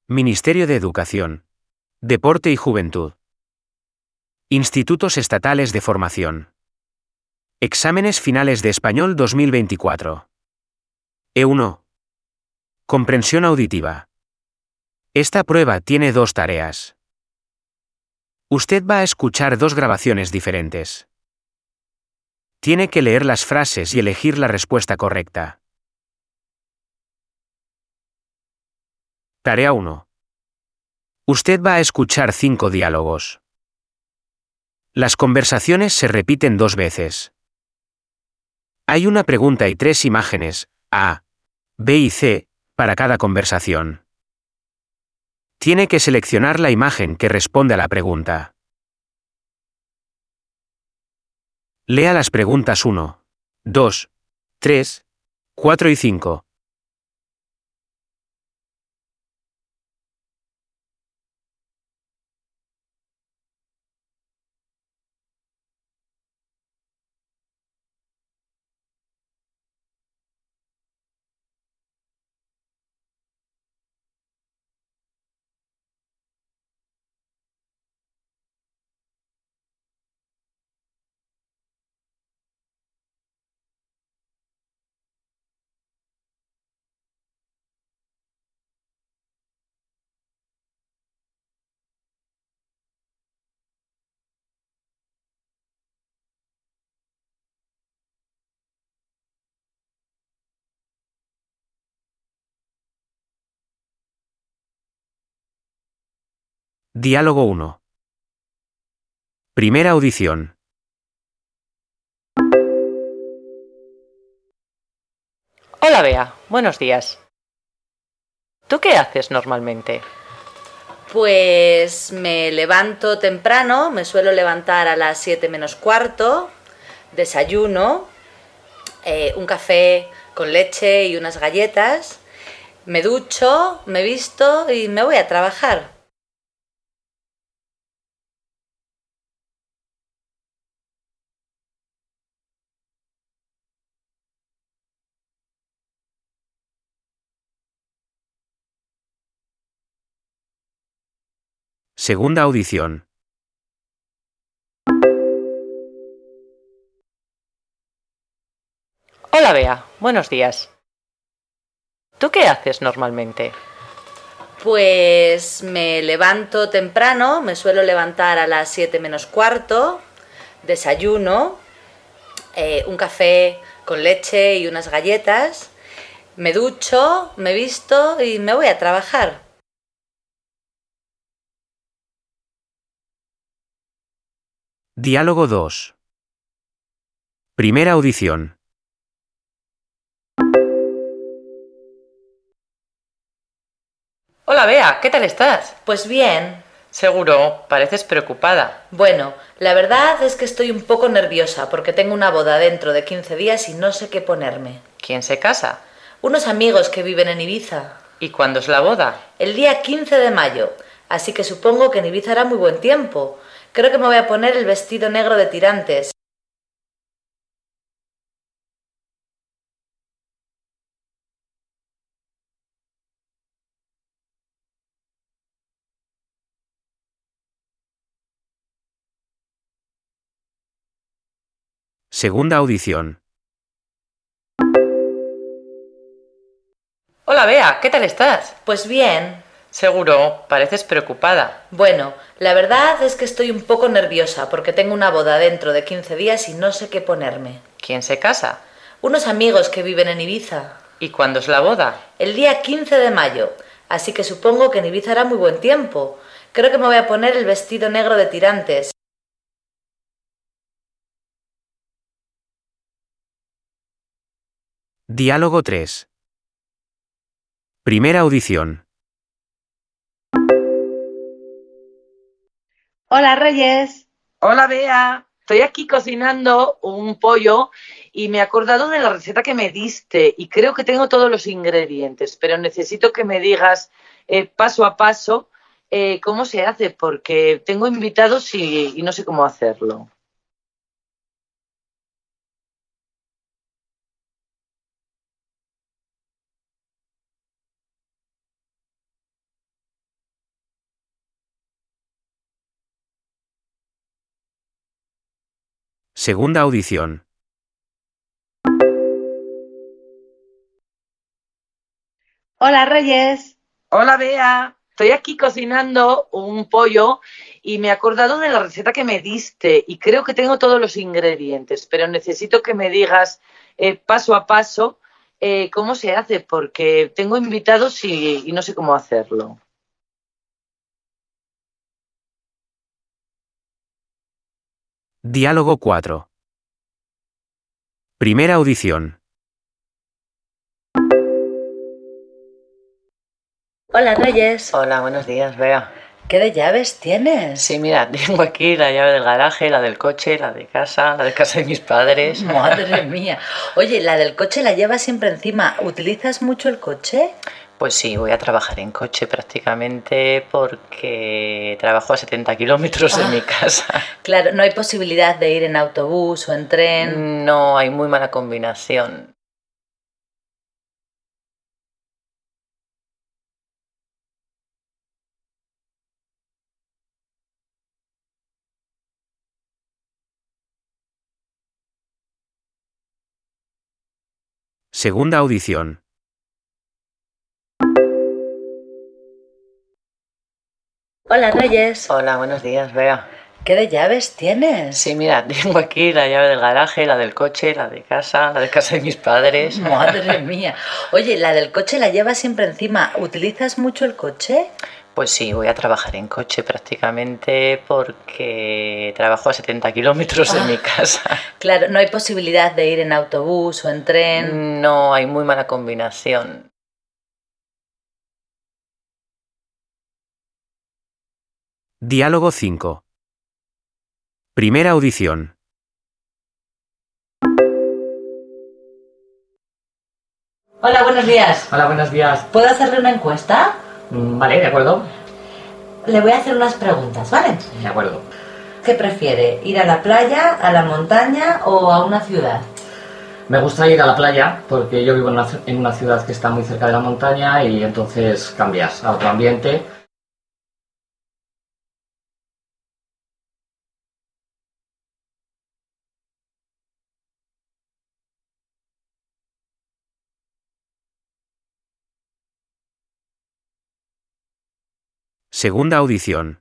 Ministerio de Educación, Deporte y Juventud. Institutos Estatales de Formación. Exámenes finales de Español 2024. E1. Comprensión auditiva. Esta prueba tiene 2 tareas. Usted va a escuchar 2 grabaciones diferentes. Tiene que leer las frases y elegir la respuesta correcta. Tarea 1. Usted va a escuchar 5 diálogos. Las conversaciones se repiten 2 veces. Hay una pregunta y 3 imágenes, A, B y C, para cada conversación. Tiene que seleccionar la imagen que responde a la pregunta. Lea las preguntas 1, 2, 3, 4 y 5. Diálogo 1. Primera audición. Hola Bea, buenos días. ¿Tú qué haces normalmente? Pues me levanto temprano, me suelo levantar a las 7 menos cuarto, desayuno, un café con leche y unas galletas, me ducho, me visto y me voy a trabajar. Segunda audición. Hola Bea, buenos días. ¿Tú qué haces normalmente? Pues me levanto temprano, me suelo levantar a las 7 menos cuarto, desayuno, un café con leche y unas galletas, me ducho, me visto y me voy a trabajar. Diálogo 2. Primera audición. Hola Bea, ¿qué tal estás? Pues bien. Seguro, pareces preocupada. Bueno, la verdad es que estoy un poco nerviosa porque tengo una boda dentro de 15 días y no sé qué ponerme. ¿Quién se casa? Unos amigos que viven en Ibiza. ¿Y cuándo es la boda? El día 15 de mayo, así que supongo que en Ibiza hará muy buen tiempo. Creo que me voy a poner el vestido negro de tirantes. Segunda audición. Hola Bea, ¿qué tal estás? Pues bien. Seguro, pareces preocupada. Bueno, la verdad es que estoy un poco nerviosa porque tengo una boda dentro de 15 días y no sé qué ponerme. ¿Quién se casa? Unos amigos que viven en Ibiza. ¿Y cuándo es la boda? El día 15 de mayo, así que supongo que en Ibiza hará muy buen tiempo. Creo que me voy a poner el vestido negro de tirantes. Diálogo 3. Primera audición. Hola Reyes. Hola Bea, estoy aquí cocinando un pollo y me he acordado de la receta que me diste y creo que tengo todos los ingredientes, pero necesito que me digas paso a paso cómo se hace porque tengo invitados y no sé cómo hacerlo. Segunda audición. Hola, Reyes. Hola, Bea. Estoy aquí cocinando un pollo y me he acordado de la receta que me diste y creo que tengo todos los ingredientes, pero necesito que me digas paso a paso cómo se hace, porque tengo invitados y no sé cómo hacerlo. Diálogo 4. Primera audición. Hola, Reyes. Hola, buenos días, Bea. ¿Qué de llaves tienes? Sí, mira, tengo aquí la llave del garaje, la del coche, la de casa de mis padres. Madre mía. Oye, la del coche la llevas siempre encima. ¿Utilizas mucho el coche? Pues sí, voy a trabajar en coche prácticamente porque trabajo a 70 kilómetros de mi casa. Claro, no hay posibilidad de ir en autobús o en tren. No, hay muy mala combinación. Segunda audición. Hola, Reyes. Hola, buenos días, Bea. ¿Qué de llaves tienes? Sí, mira, tengo aquí la llave del garaje, la del coche, la de casa de mis padres. Madre mía. Oye, la del coche la llevas siempre encima. ¿Utilizas mucho el coche? Pues sí, voy a trabajar en coche prácticamente porque trabajo a 70 kilómetros de mi casa. Claro, no hay posibilidad de ir en autobús o en tren. No, hay muy mala combinación. Diálogo 5. Primera audición. Hola, buenos días. Hola, buenos días. ¿Puedo hacerle una encuesta? Vale, de acuerdo. Le voy a hacer unas preguntas, ¿vale? De acuerdo. ¿Qué prefiere? ¿Ir a la playa, a la montaña o a una ciudad? Me gusta ir a la playa porque yo vivo en una ciudad que está muy cerca de la montaña y entonces cambias a otro ambiente. Segunda audición.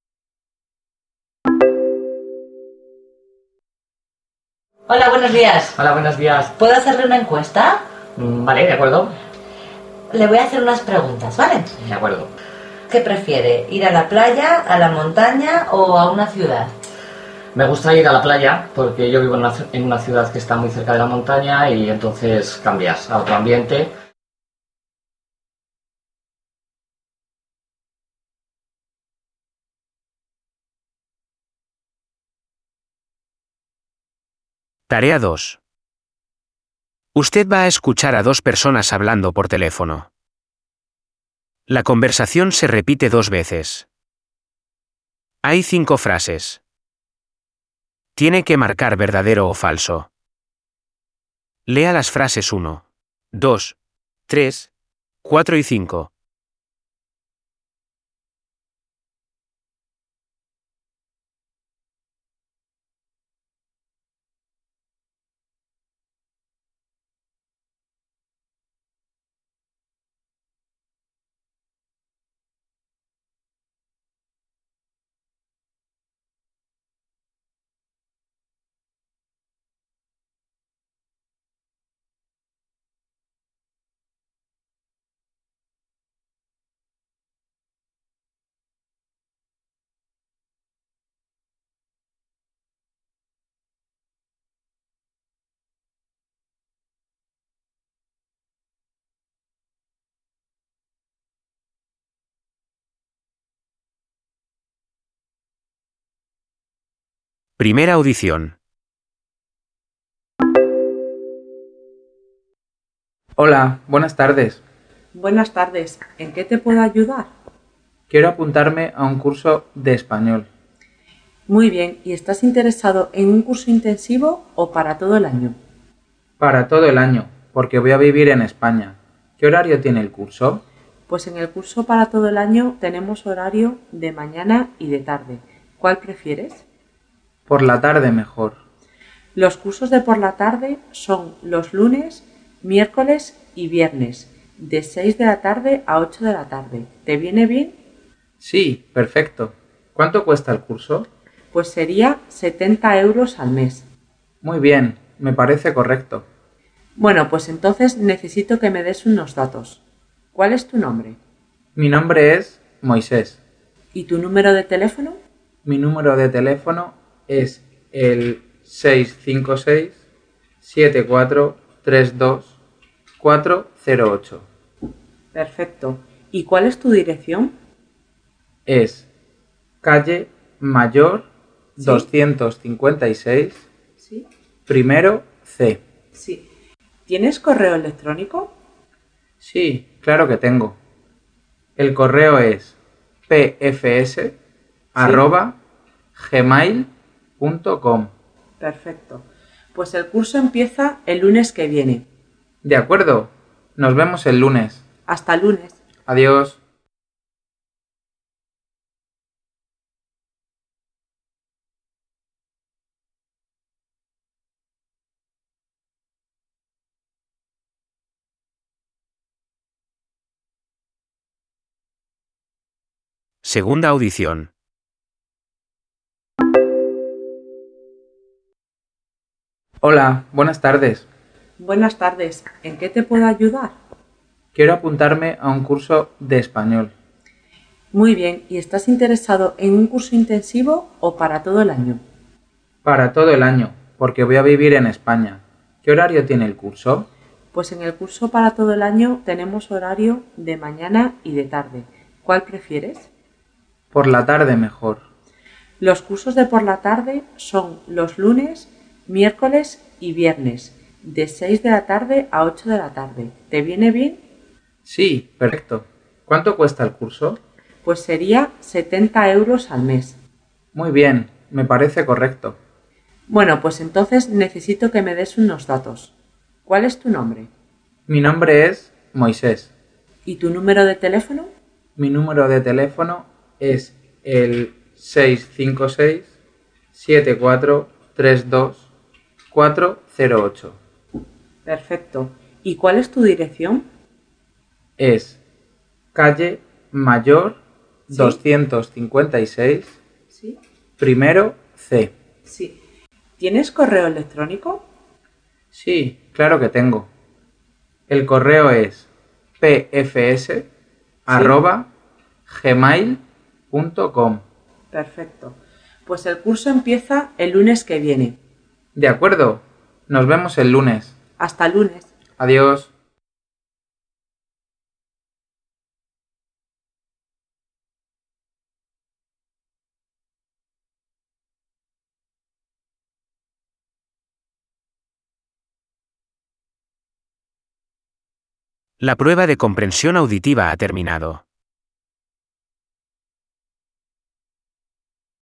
Hola, buenos días. Hola, buenos días. ¿Puedo hacerle una encuesta? Vale, de acuerdo. Le voy a hacer unas preguntas, ¿vale? De acuerdo. ¿Qué prefiere? ¿Ir a la playa, a la montaña o a una ciudad? Me gusta ir a la playa porque yo vivo en una ciudad que está muy cerca de la montaña y entonces cambias a otro ambiente. Tarea 2. Usted va a escuchar a dos personas hablando por teléfono. La conversación se repite 2 veces. Hay 5 frases. Tiene que marcar verdadero o falso. Lea las frases 1, 2, 3, 4 y 5. Primera audición. Hola, buenas tardes. Buenas tardes, ¿en qué te puedo ayudar? Quiero apuntarme a un curso de español. Muy bien, ¿y estás interesado en un curso intensivo o para todo el año? Para todo el año, porque voy a vivir en España. ¿Qué horario tiene el curso? Pues en el curso para todo el año tenemos horario de mañana y de tarde. ¿Cuál prefieres? Por la tarde mejor. Los cursos de por la tarde son los lunes, miércoles y viernes, de 6 de la tarde a 8 de la tarde. ¿Te viene bien? Sí, perfecto. ¿Cuánto cuesta el curso? Pues sería 70 euros al mes. Muy bien, me parece correcto. Bueno, pues entonces necesito que me des unos datos. ¿Cuál es tu nombre? Mi nombre es Moisés. ¿Y tu número de teléfono? Mi número de teléfono es el 656-7432-408. Perfecto. ¿Y cuál es tu dirección? Es calle Mayor Sí. 256, Sí. primero C. Sí. ¿Tienes correo electrónico? Sí, claro que tengo. El correo es pfs@gmail.com. Perfecto. Pues el curso empieza el lunes que viene. De acuerdo. Nos vemos el lunes. Hasta lunes. Adiós. Segunda audición. Hola, buenas tardes. Buenas tardes. ¿En qué te puedo ayudar? Quiero apuntarme a un curso de español. Muy bien. ¿Y estás interesado en un curso intensivo o para todo el año? Para todo el año, porque voy a vivir en España. ¿Qué horario tiene el curso? Pues en el curso para todo el año tenemos horario de mañana y de tarde. ¿Cuál prefieres? Por la tarde mejor. Los cursos de por la tarde son los lunes, miércoles y viernes, de 6 de la tarde a 8 de la tarde. ¿Te viene bien? Sí, perfecto. ¿Cuánto cuesta el curso? Pues sería 70 euros al mes. Muy bien, me parece correcto. Bueno, pues entonces necesito que me des unos datos. ¿Cuál es tu nombre? Mi nombre es Moisés. ¿Y tu número de teléfono? Mi número de teléfono es el 656-7432-408. Perfecto. ¿Y cuál es tu dirección? Es calle Mayor Sí. 256, Sí. primero C. Sí. ¿Tienes correo electrónico? Sí, claro que tengo. El correo es pfs@gmail.com. Perfecto. Pues el curso empieza el lunes que viene. De acuerdo. Nos vemos el lunes. Hasta lunes. Adiós. La prueba de comprensión auditiva ha terminado.